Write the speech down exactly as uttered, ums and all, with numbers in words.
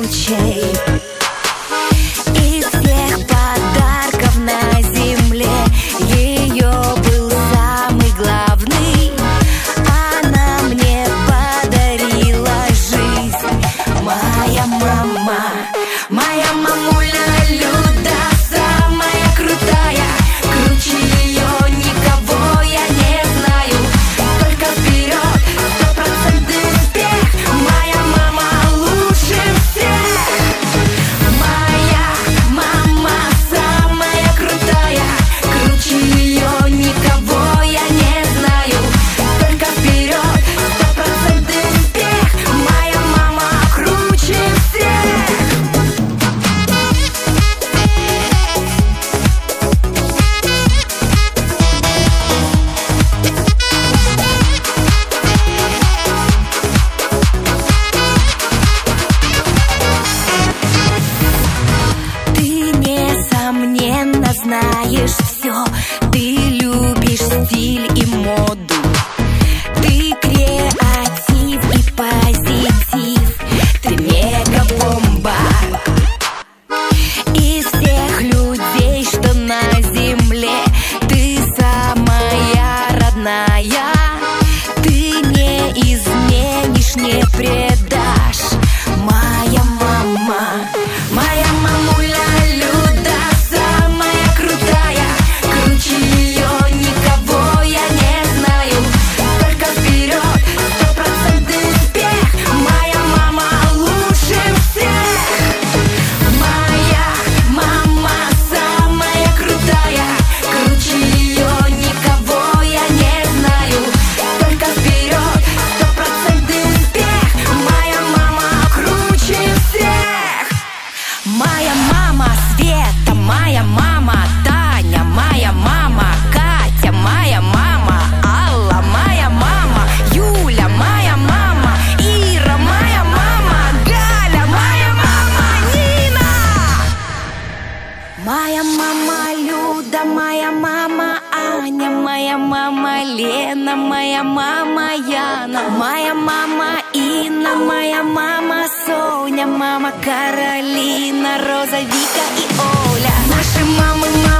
случай. Из всех подарков на земле ее был самый главный. Она мне подарила жизнь. Моя мама, моя мамуля Люда, самая крутая. Круче ее никого я не знаю. Только вперед, стопроцентный успех. Моя мама лучше всех. Моя мама самая крутая. Круче ее никого я не знаю. Только вперед, стопроцентный успех. Моя мама круче всех. Ты, несомненно, знаешь все. Ты любишь стиль и моду. Ты креатив и позитив. Ты мега-бомба. Из всех людей, что на земле, ты самая родная. Ты не изменишь, не предашь. Моя мама, моя мамуля Люда, самая крутая. Круче ее никого я не знаю. Только вперед, стопроцентный успех. Моя мама лучше всех. Моя мама самая крутая. Круче ее никого я не знаю. Только вперед, стопроцентный успех. Моя мама круче всех. Моя мама Света, моя мама Таня, моя мама Катя, моя мама Алла, моя мама Юля, моя мама Ира, моя мама Галя, моя мама Нина. Моя мама Люда, моя мама Аня, моя мама Лена, моя мама Яна, моя мама Инна, моя мама Соня, мама Каролина, Роза, Вика и Оля. Наши мамы,